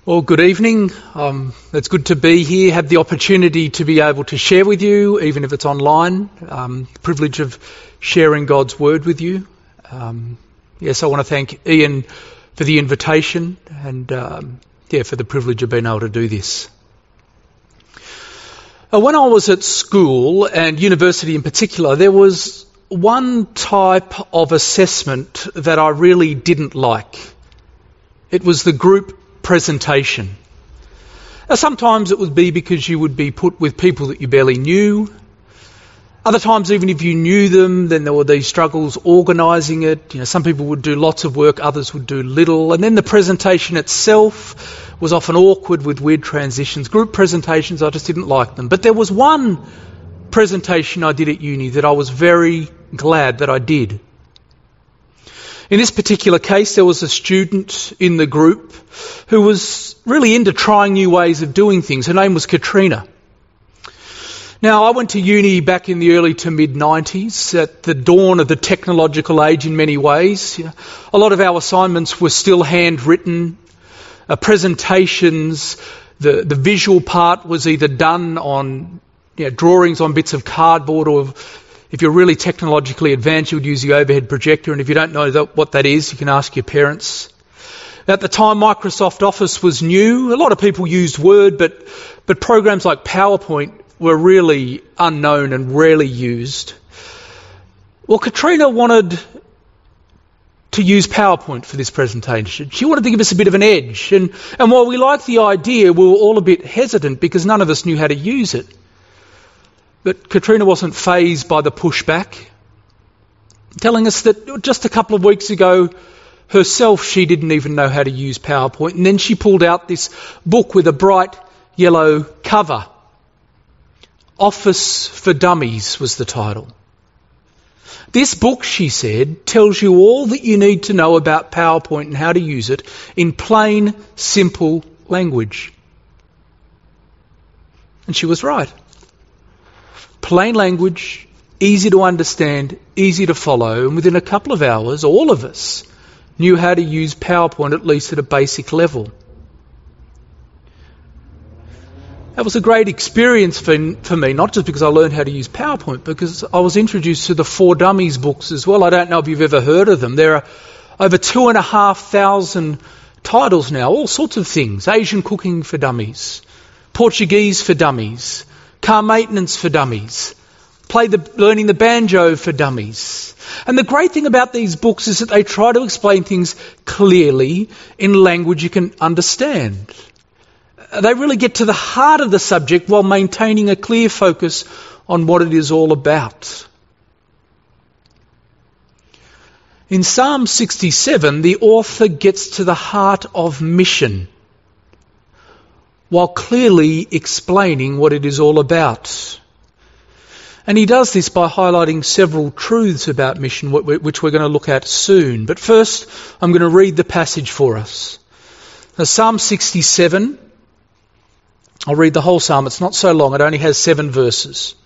Well, good evening. It's good to be here, have the opportunity to be able to share with you, even if it's online. The privilege of sharing God's Word with you. Yes, I want to thank Ian for the invitation and for the privilege of being able to do this. When I was at school, and university in particular, there was one type of assessment that I really didn't like. It was the group presentation. Now, sometimes it would be because you would be put with people that you barely knew. Other times, even if you knew them, then there were these struggles organising it. Some people would do lots of work, others would do little. And then the presentation itself was often awkward with weird transitions. Group presentations, I just didn't like them. But there was one presentation I did at uni that I was very glad that I did. In this particular case, there was a student in the group who was really into trying new ways of doing things. Her name was Katrina. Now, I went to uni back in the early to mid-90s, at the dawn of the technological age in many ways. A lot of our assignments were still handwritten. Presentations, the visual part was either done on drawings on bits of cardboard, or if you're really technologically advanced, you would use the overhead projector, and if you don't know what that is, you can ask your parents. At the time, Microsoft Office was new. A lot of people used Word, but programs like PowerPoint were really unknown and rarely used. Well, Katrina wanted to use PowerPoint for this presentation. She wanted to give us a bit of an edge, and while we liked the idea, we were all a bit hesitant because none of us knew how to use it. But Katrina wasn't fazed by the pushback, telling us that just a couple of weeks ago, herself, she didn't even know how to use PowerPoint. And then she pulled out this book with a bright yellow cover. Office for Dummies was the title. This book, she said, tells you all that you need to know about PowerPoint and how to use it in plain, simple language. And she was right. Plain language, easy to understand, easy to follow, and within a couple of hours, all of us knew how to use PowerPoint, at least at a basic level. That was a great experience for me, not just because I learned how to use PowerPoint, because I was introduced to the For Dummies books as well. I don't know if you've ever heard of them. There are over 2,500 titles now, all sorts of things. Asian cooking for dummies, Portuguese for dummies, car maintenance for dummies, learning the banjo for dummies. And the great thing about these books is that they try to explain things clearly in language you can understand. They really get to the heart of the subject while maintaining a clear focus on what it is all about. In Psalm 67, the author gets to the heart of mission, while clearly explaining what it is all about. And he does this by highlighting several truths about mission, which we're going to look at soon. But first, I'm going to read the passage for us. Now, Psalm 67, I'll read the whole psalm. It's not so long. It only has 7 verses.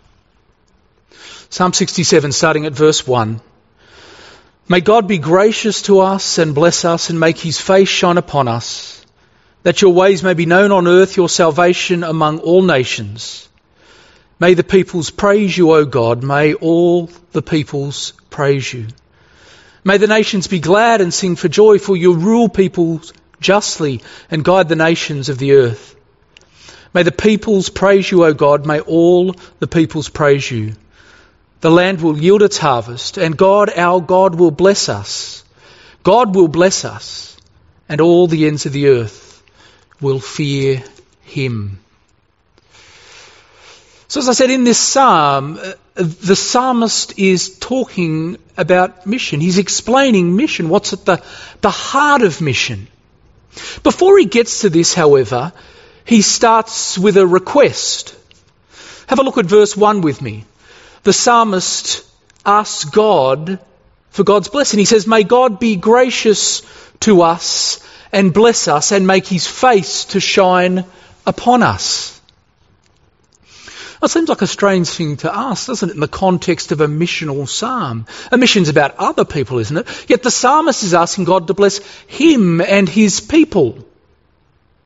Psalm 67, starting at verse 1. May God be gracious to us and bless us and make his face shine upon us, that your ways may be known on earth, your salvation among all nations. May the peoples praise you, O God. May all the peoples praise you. May the nations be glad and sing for joy, for you rule peoples justly and guide the nations of the earth. May the peoples praise you, O God. May all the peoples praise you. The land will yield its harvest, and God, our God, will bless us. God will bless us, and all the ends of the earth will fear him. So as I said, in this psalm, the psalmist is talking about mission. He's explaining mission, what's at the heart of mission. Before he gets to this, however, he starts with a request. Have a look at verse 1 with me. The psalmist asks God for God's blessing. He says, may God be gracious to us and bless us and make his face to shine upon us. That seems like a strange thing to ask, doesn't it, in the context of a missional psalm? A mission's about other people, isn't it? Yet the psalmist is asking God to bless him and his people.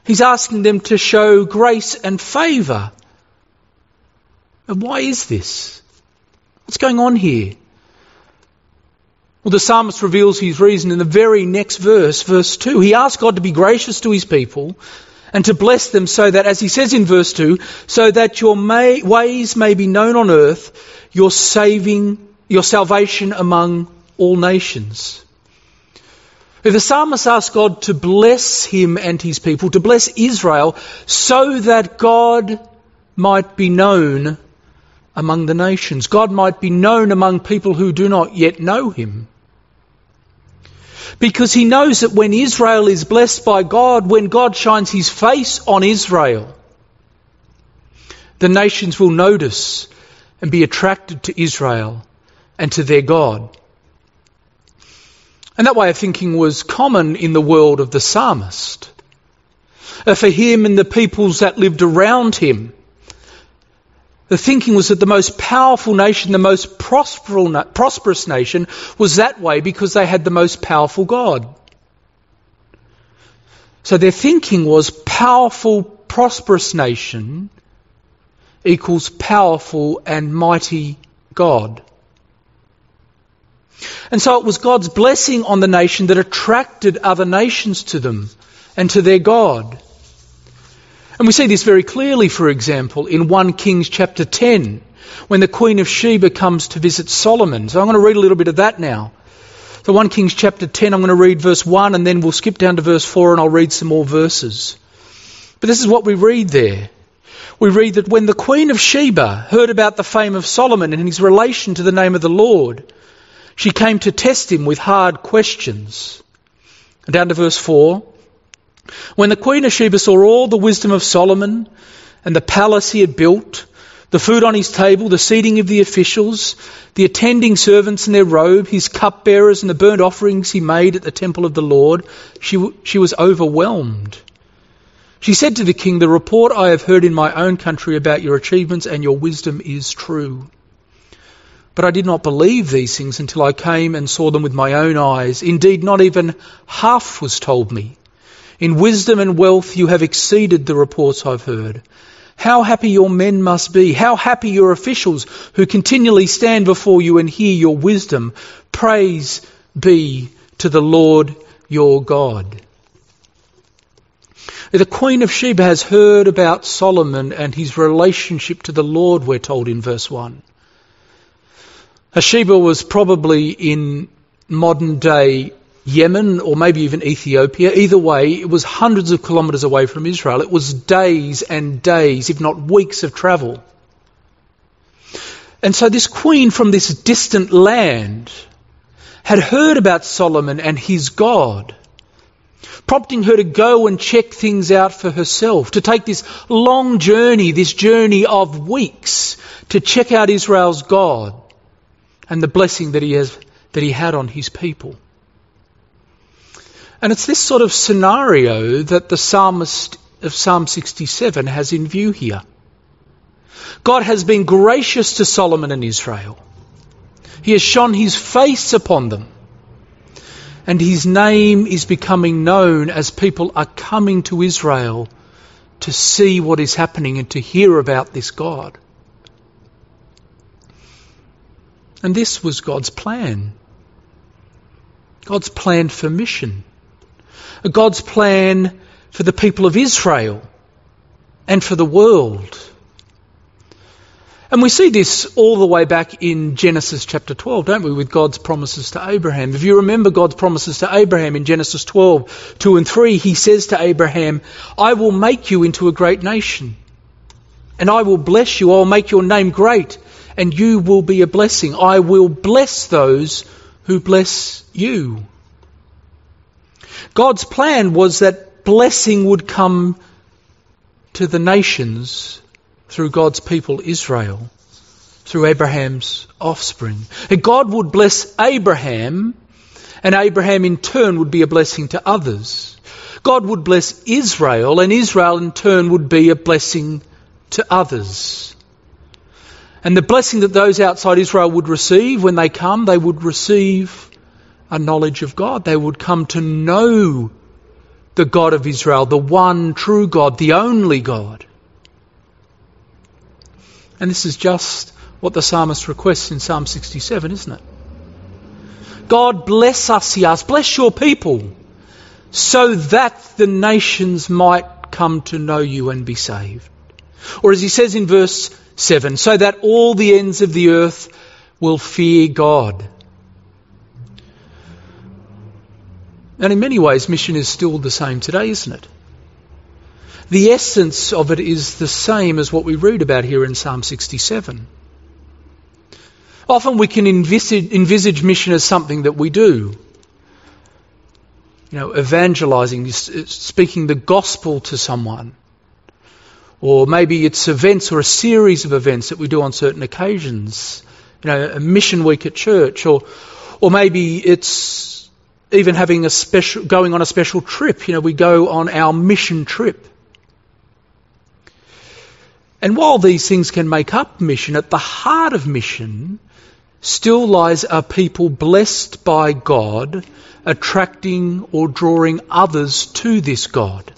He's asking them to show grace and favour. And why is this? What's going on here? Well, the psalmist reveals his reason in the very next verse, verse 2. He asks God to be gracious to his people and to bless them so that, as he says in verse 2, so that your ways may be known on earth, your salvation among all nations. If the psalmist asks God to bless him and his people, to bless Israel, so that God might be known among the nations, God might be known among people who do not yet know him. Because he knows that when Israel is blessed by God, when God shines his face on Israel, the nations will notice and be attracted to Israel and to their God. And that way of thinking was common in the world of the psalmist. For him and the peoples that lived around him, the thinking was that the most powerful nation, the most prosperous nation, was that way because they had the most powerful God. So their thinking was powerful, prosperous nation equals powerful and mighty God. And so it was God's blessing on the nation that attracted other nations to them and to their God. And we see this very clearly, for example, in 1 Kings chapter 10, when the Queen of Sheba comes to visit Solomon. So I'm going to read a little bit of that now. So 1 Kings chapter 10, I'm going to read verse 1 and then we'll skip down to verse 4 and I'll read some more verses. But this is what we read there. We read that when the Queen of Sheba heard about the fame of Solomon and his relation to the name of the Lord, she came to test him with hard questions. And down to verse 4. When the Queen of Sheba saw all the wisdom of Solomon and the palace he had built, the food on his table, the seating of the officials, the attending servants in their robe, his cupbearers and the burnt offerings he made at the temple of the Lord, she was overwhelmed. She said to the king, "The report I have heard in my own country about your achievements and your wisdom is true. But I did not believe these things until I came and saw them with my own eyes. Indeed, not even half was told me. In wisdom and wealth you have exceeded the reports I've heard. How happy your men must be. How happy your officials who continually stand before you and hear your wisdom. Praise be to the Lord your God." The Queen of Sheba has heard about Solomon and his relationship to the Lord, we're told in verse 1. Sheba was probably in modern day Yemen or maybe even Ethiopia. Either way, it was hundreds of kilometres away from Israel. It was days and days, if not weeks of travel. And so this queen from this distant land had heard about Solomon and his God, prompting her to go and check things out for herself, to take this long journey, this journey of weeks, to check out Israel's God and the blessing that he had on his people. And it's this sort of scenario that the psalmist of Psalm 67 has in view here. God has been gracious to Solomon and Israel. He has shone his face upon them. And his name is becoming known as people are coming to Israel to see what is happening and to hear about this God. And this was God's plan. God's plan for mission. God's plan for the people of Israel and for the world. And we see this all the way back in Genesis chapter 12, don't we, with God's promises to Abraham. If you remember God's promises to Abraham in Genesis 12, 2 and 3, he says to Abraham, "I will make you into a great nation, and I will bless you. I will make your name great, and you will be a blessing. I will bless those who bless you." God's plan was that blessing would come to the nations through God's people Israel, through Abraham's offspring. And God would bless Abraham, and Abraham in turn would be a blessing to others. God would bless Israel, and Israel in turn would be a blessing to others. And the blessing that those outside Israel would receive when they come, they would receive a knowledge of God. They would come to know the God of Israel, the one true God, the only God. And this is just what the psalmist requests in Psalm 67, isn't it? God, bless us, he asks, bless your people, so that the nations might come to know you and be saved. Or as he says in verse 7, so that all the ends of the earth will fear God. And in many ways, mission is still the same today, isn't it? The essence of it is the same as what we read about here in Psalm 67. Often we can envisage mission as something that we do. Evangelising, speaking the gospel to someone. Or maybe it's events or a series of events that we do on certain occasions. A mission week at church. Or maybe it's even going on a special trip. We go on our mission trip. And while these things can make up mission, at the heart of mission still lies a people blessed by God, attracting or drawing others to this God.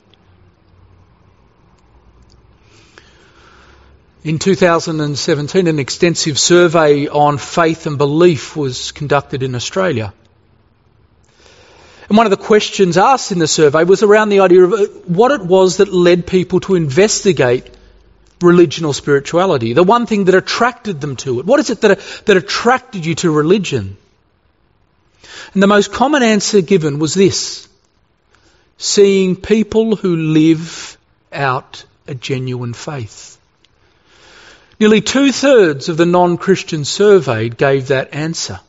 In 2017, an extensive survey on faith and belief was conducted in Australia. And one of the questions asked in the survey was around the idea of what it was that led people to investigate religion or spirituality. The one thing that attracted them to it. What is it that attracted you to religion? And the most common answer given was this: seeing people who live out a genuine faith. Nearly 2/3 of the non-Christians surveyed gave that answer.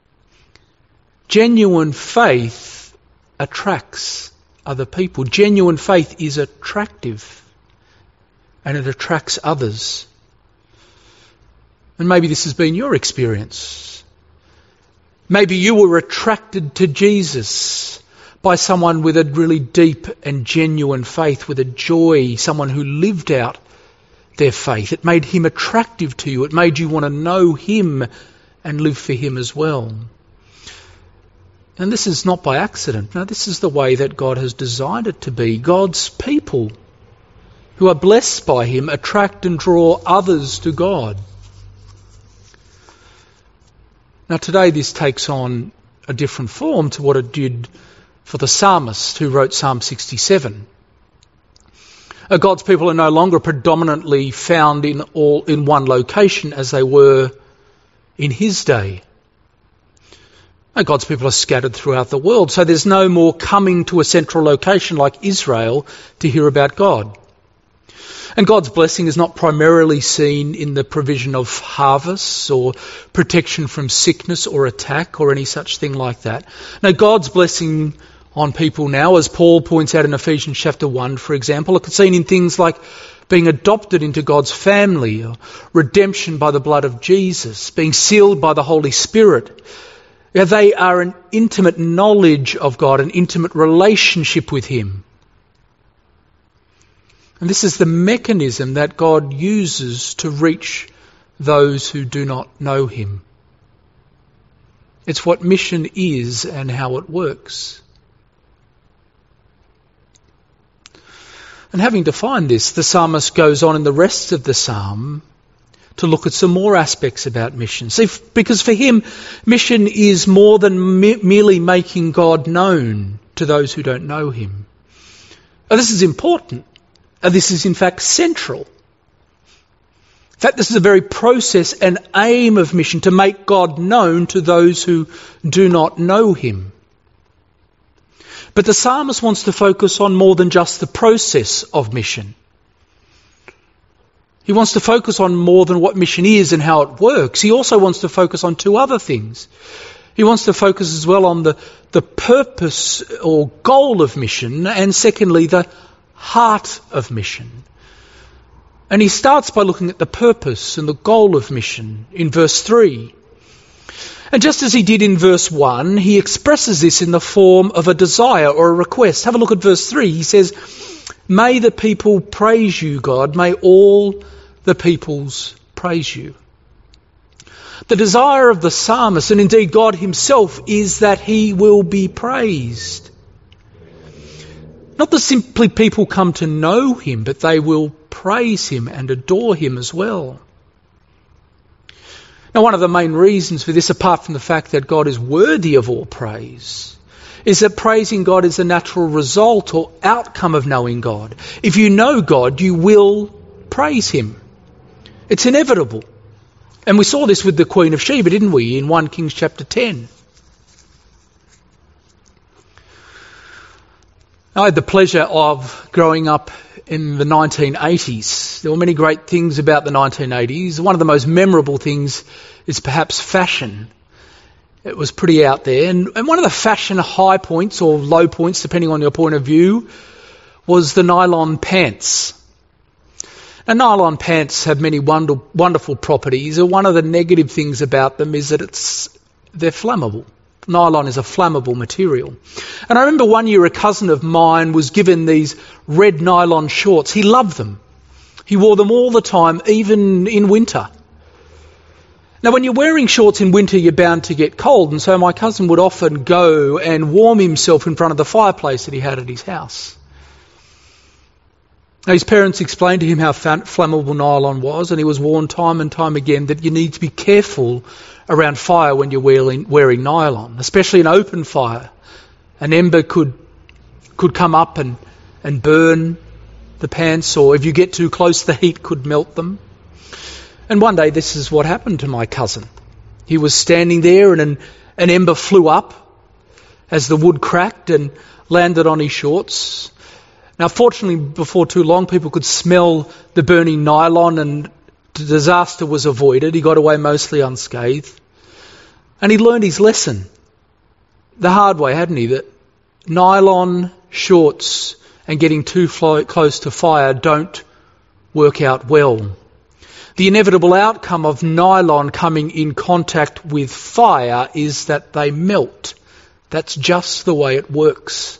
Genuine faith attracts other people. Genuine faith is attractive. And it attracts others. And maybe this has been your experience. Maybe you were attracted to Jesus by someone with a really deep and genuine faith, with a joy, someone who lived out their faith. It made him attractive to you. It made you want to know him and live for him as well. And this is not by accident. No, this is the way that God has designed it to be. God's people who are blessed by him attract and draw others to God. Now today this takes on a different form to what it did for the psalmist who wrote Psalm 67. God's people are no longer predominantly found in one location as they were in his day. God's people are scattered throughout the world, so there's no more coming to a central location like Israel to hear about God. And God's blessing is not primarily seen in the provision of harvests or protection from sickness or attack or any such thing like that. No, God's blessing on people now, as Paul points out in Ephesians chapter 1, for example, are seen in things like being adopted into God's family, or redemption by the blood of Jesus, being sealed by the Holy Spirit. They are an intimate knowledge of God, an intimate relationship with him. And this is the mechanism that God uses to reach those who do not know him. It's what mission is and how it works. And having defined this, the psalmist goes on in the rest of the psalm to look at some more aspects about mission. See, because for him, mission is more than merely making God known to those who don't know him. Now, this is important. This is in fact central. In fact, this is a very process and aim of mission, to make God known to those who do not know him. But the psalmist wants to focus on more than just the process of mission. He wants to focus on more than what mission is and how it works. He also wants to focus on two other things. He wants to focus as well on the purpose or goal of mission, and secondly, the heart of mission. And he starts by looking at the purpose and the goal of mission in verse 3. And just as he did in verse 1, he expresses this in the form of a desire or a request. Have a look at verse 3. He says, "May the people praise you, God. May all the peoples praise you." The desire of the psalmist, and indeed God himself, is that he will be praised. Not that simply people come to know him, but they will praise him and adore him as well. Now, one of the main reasons for this, apart from the fact that God is worthy of all praise, is that praising God is a natural result or outcome of knowing God. If you know God, you will praise him. It's inevitable. And we saw this with the Queen of Sheba, didn't we, in 1 Kings chapter 10. I had the pleasure of growing up in the 1980s. There were many great things about the 1980s. One of the most memorable things is perhaps fashion. It was pretty out there. And one of the fashion high points or low points, depending on your point of view, was the nylon pants. Now, nylon pants have many wonderful properties. And one of the negative things about them is that they're flammable. Nylon is a flammable material. And I remember one year a cousin of mine was given these red nylon shorts. He loved them. He wore them all the time, even in winter. Now, when you're wearing shorts in winter, you're bound to get cold. And so my cousin would often go and warm himself in front of the fireplace that he had at his house. Now, his parents explained to him how flammable nylon was, and he was warned time and time again that you need to be careful around fire when you're wearing nylon, especially an open fire. An ember could come up and burn the pants, or if you get too close, the heat could melt them. And one day this is what happened to my cousin. He was standing there and an ember flew up as the wood cracked and landed on his shorts. Now, fortunately, before too long, people could smell the burning nylon and the disaster was avoided. He got away mostly unscathed. And he learned his lesson the hard way, hadn't he? That nylon shorts and getting too close to fire don't work out well. The inevitable outcome of nylon coming in contact with fire is that they melt. That's just the way it works.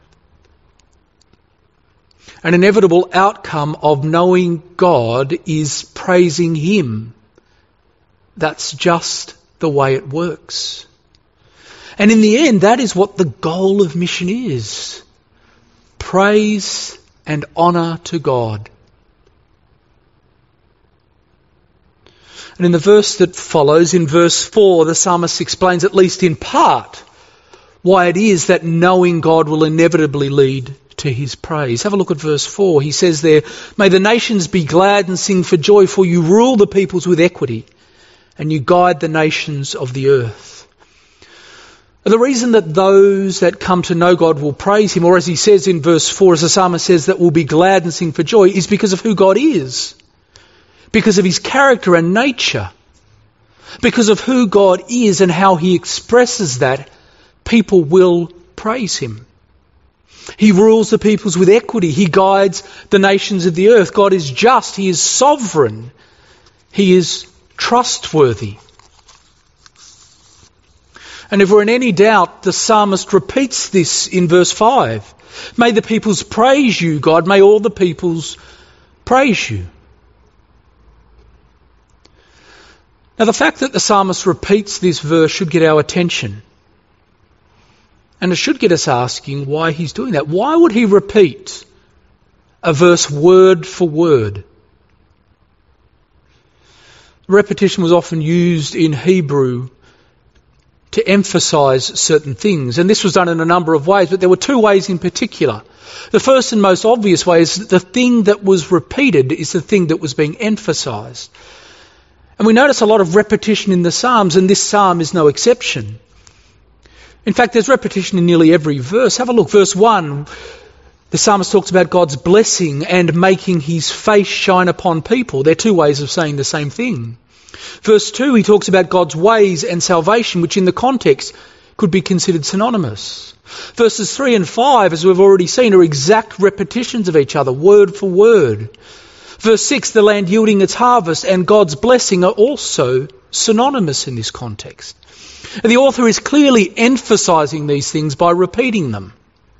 An inevitable outcome of knowing God is praising him. That's just the way it works. And in the end, that is what the goal of mission is. Praise and honour to God. And in the verse that follows, in verse 4, the psalmist explains, at least in part, why it is that knowing God will inevitably lead to his praise. Have a look at verse 4. He says there, "May the nations be glad and sing for joy, for you rule the peoples with equity, and you guide the nations of the earth." And the reason that those that come to know God will praise him, or as he says in verse 4, as the psalmist says, that will be glad and sing for joy, is because of who God is. Because of his character and nature. Because of who God is and how he expresses that, people will praise him. He rules the peoples with equity. He guides the nations of the earth. God is just. He is sovereign. He is trustworthy. And if we're in any doubt, the psalmist repeats this in verse 5. May the peoples praise you, God. May all the peoples praise you. Now, the fact that the psalmist repeats this verse should get our attention. And it should get us asking why he's doing that. Why would he repeat a verse word for word? Repetition was often used in Hebrew to emphasise certain things. And this was done in a number of ways, but there were two ways in particular. The first and most obvious way is that the thing that was repeated is the thing that was being emphasised. And we notice a lot of repetition in the Psalms, and this psalm is no exception. In fact, there's repetition in nearly every verse. Have a look. Verse 1, the psalmist talks about God's blessing and making his face shine upon people. They're two ways of saying the same thing. Verse 2, he talks about God's ways and salvation, which in the context could be considered synonymous. Verses 3 and 5, as we've already seen, are exact repetitions of each other, word for word. Verse 6, the land yielding its harvest and God's blessing are also synonymous in this context. And the author is clearly emphasising these things by repeating them.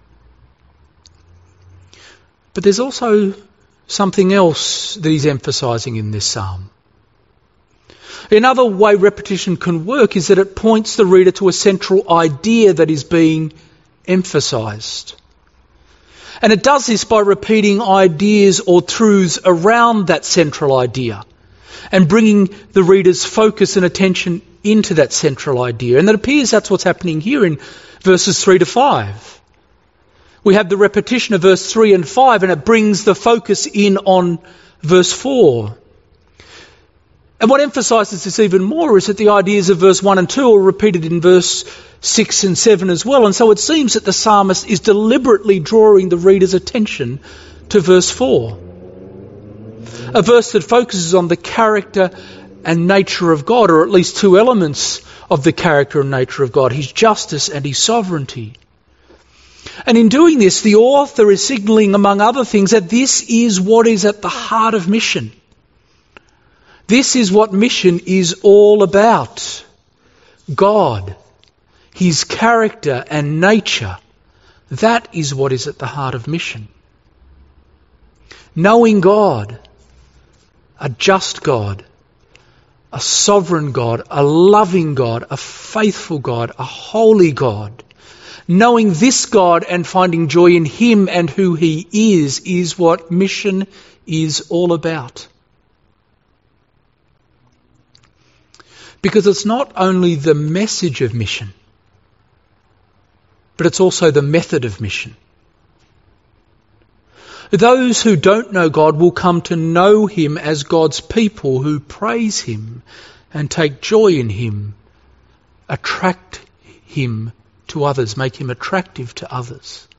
But there's also something else that he's emphasising in this psalm. Another way repetition can work is that it points the reader to a central idea that is being emphasised. And it does this by repeating ideas or truths around that central idea and bringing the reader's focus and attention into that central idea. And it appears that's what's happening here in verses 3 to 5. We have the repetition of verse 3 and 5, and it brings the focus in on verse 4. And what emphasises this even more is that the ideas of verse 1 and 2 are repeated in verse 6 and 7 as well. And so it seems that the psalmist is deliberately drawing the reader's attention to verse 4. A verse that focuses on the character and nature of God, or at least two elements of the character and nature of God, his justice and his sovereignty. And in doing this, the author is signalling, among other things, that this is what is at the heart of mission. This is what mission is all about. God, his character and nature, that is what is at the heart of mission. Knowing God, a just God, a sovereign God, a loving God, a faithful God, a holy God. Knowing this God and finding joy in him and who he is what mission is all about. Because it's not only the message of mission, but it's also the method of mission. Those who don't know God will come to know him as God's people who praise him and take joy in him, attract him to others, make him attractive to others.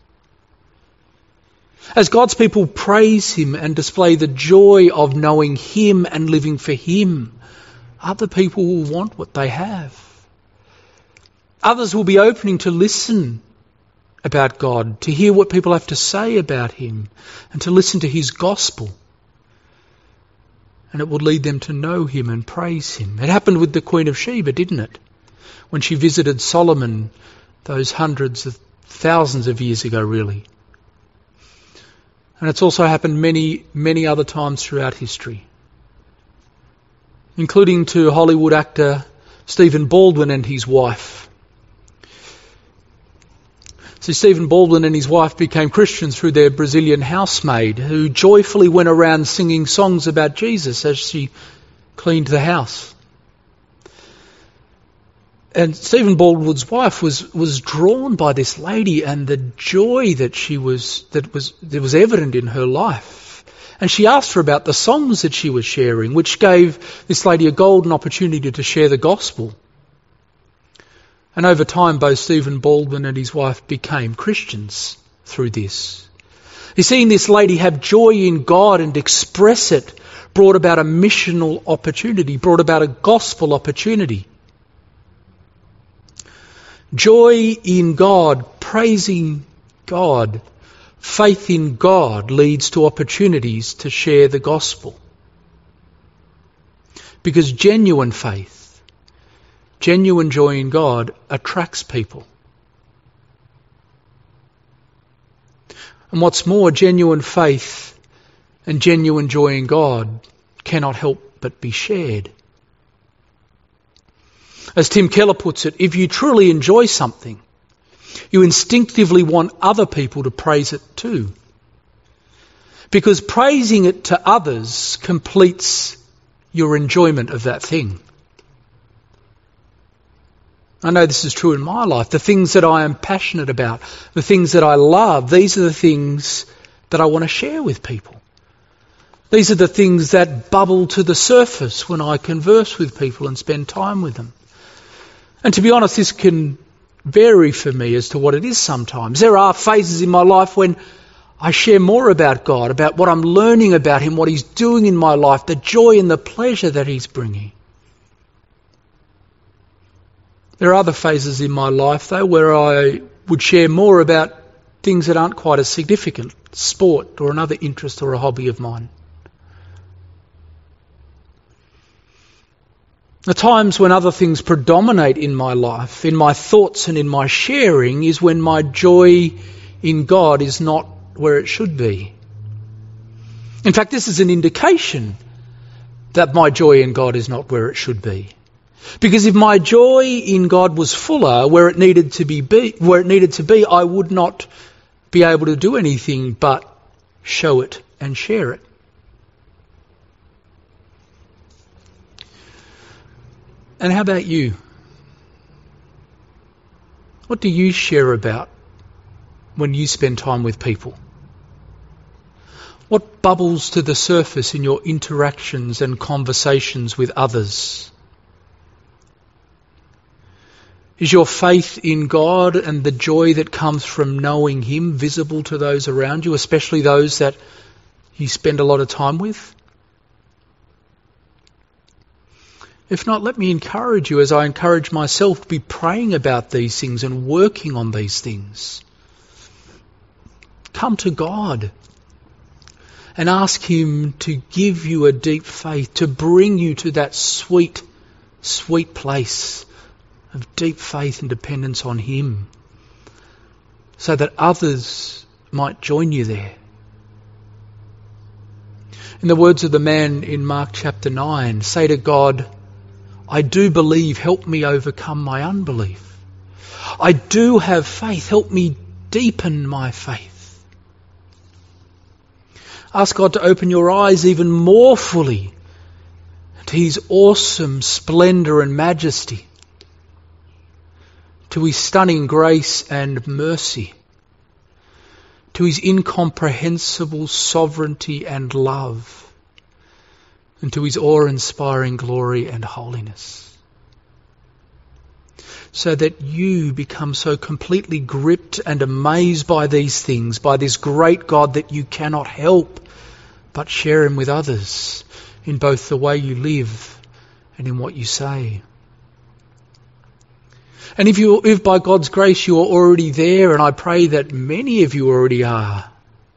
As God's people praise him and display the joy of knowing him and living for him, other people will want what they have. Others will be opening to listen about God, to hear what people have to say about him, and to listen to his gospel. And it will lead them to know him and praise him. It happened with the Queen of Sheba, didn't it? When she visited Solomon those hundreds of thousands of years ago, really. And it's also happened many, many other times throughout history, including to Hollywood actor Stephen Baldwin and his wife. So Stephen Baldwin and his wife became Christians through their Brazilian housemaid, who joyfully went around singing songs about Jesus as she cleaned the house. And Stephen Baldwin's wife was drawn by this lady and the joy that was evident in her life. And she asked her about the songs that she was sharing, which gave this lady a golden opportunity to share the gospel. And over time, both Stephen Baldwin and his wife became Christians through this. You seeing this lady have joy in God and express it brought about a missional opportunity, brought about a gospel opportunity. Joy in God, praising God, faith in God leads to opportunities to share the gospel. Because genuine faith, genuine joy in God attracts people. And what's more, genuine faith and genuine joy in God cannot help but be shared. As Tim Keller puts it, if you truly enjoy something, you instinctively want other people to praise it too. Because praising it to others completes your enjoyment of that thing. I know this is true in my life. The things that I am passionate about, the things that I love, these are the things that I want to share with people. These are the things that bubble to the surface when I converse with people and spend time with them. And to be honest, this can vary for me as to what it is sometimes. There are phases in my life when I share more about God, about what I'm learning about him, what he's doing in my life, the joy and the pleasure that he's bringing. There are other phases in my life, though, where I would share more about things that aren't quite as significant, sport or another interest or a hobby of mine. The times when other things predominate in my life, in my thoughts and in my sharing, is when my joy in God is not where it should be. In fact, this is an indication that my joy in God is not where it should be. Because if my joy in God was fuller where it needed to be, I would not be able to do anything but show it and share it. And how about you? What do you share about when you spend time with people? What bubbles to the surface in your interactions and conversations with others? Is your faith in God and the joy that comes from knowing Him visible to those around you, especially those that you spend a lot of time with? If not, let me encourage you, as I encourage myself, to be praying about these things and working on these things. Come to God and ask Him to give you a deep faith, to bring you to that sweet, sweet place of deep faith and dependence on Him, so that others might join you there. In the words of the man in Mark chapter 9, say to God, I do believe, help me overcome my unbelief. I do have faith, help me deepen my faith. Ask God to open your eyes even more fully to His awesome splendour and majesty, to His stunning grace and mercy, to His incomprehensible sovereignty and love, and to His awe-inspiring glory and holiness. So that you become so completely gripped and amazed by these things, by this great God, that you cannot help but share Him with others in both the way you live and in what you say. And if by God's grace you are already there, and I pray that many of you already are,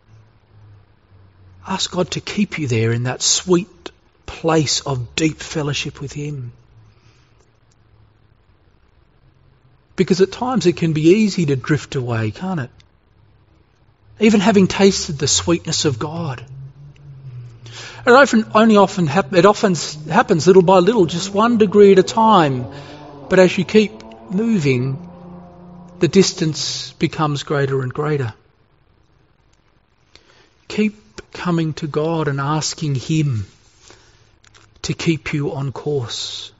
ask God to keep you there in that sweet place of deep fellowship with Him. Because at times it can be easy to drift away, can't it? Even having tasted the sweetness of God. It often happens little by little, just 1 degree at a time. But as you keep moving, the distance becomes greater and greater. Keep coming to God and asking Him to keep you on course.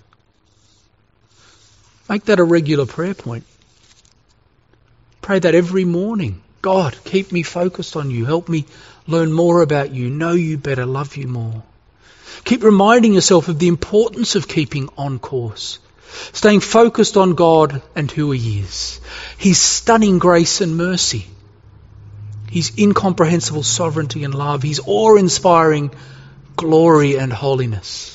Make that a regular prayer point. Pray that every morning. God, keep me focused on You. Help me learn more about You, know You better, love You more. Keep reminding yourself of the importance of keeping on course. Staying focused on God and who He is. His stunning grace and mercy. His incomprehensible sovereignty and love. His awe-inspiring glory and holiness.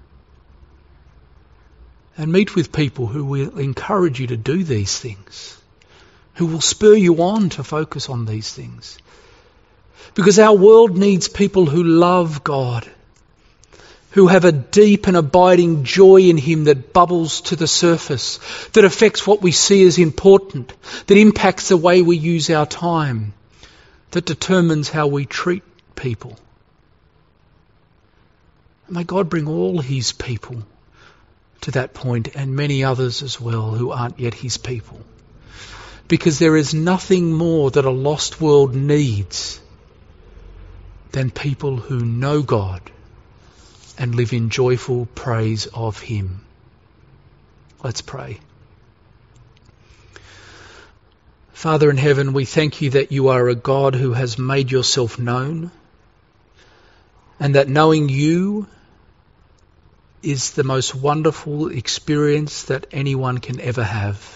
And meet with people who will encourage you to do these things, who will spur you on to focus on these things. Because our world needs people who love God, who have a deep and abiding joy in Him that bubbles to the surface, that affects what we see as important, that impacts the way we use our time, that determines how we treat people. May God bring all His people to that point, and many others as well who aren't yet His people. Because there is nothing more that a lost world needs than people who know God and live in joyful praise of Him. Let's pray. Father in heaven, we thank You that You are a God who has made Yourself known, and that knowing You is the most wonderful experience that anyone can ever have.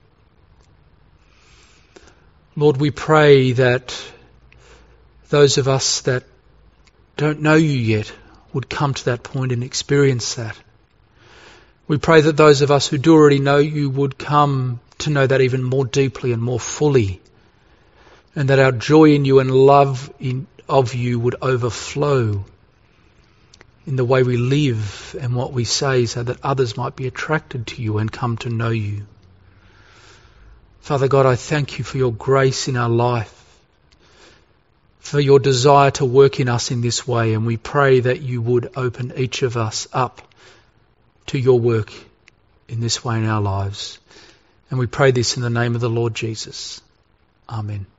Lord, we pray that those of us that don't know You yet would come to that point and experience that. We pray that those of us who do already know You would come to know that even more deeply and more fully, and that our joy in You and love of You would overflow in the way we live and what we say, so that others might be attracted to You and come to know You. Father God, I thank You for Your grace in our life, for Your desire to work in us in this way, and we pray that You would open each of us up to Your work in this way in our lives. And we pray this in the name of the Lord Jesus. Amen.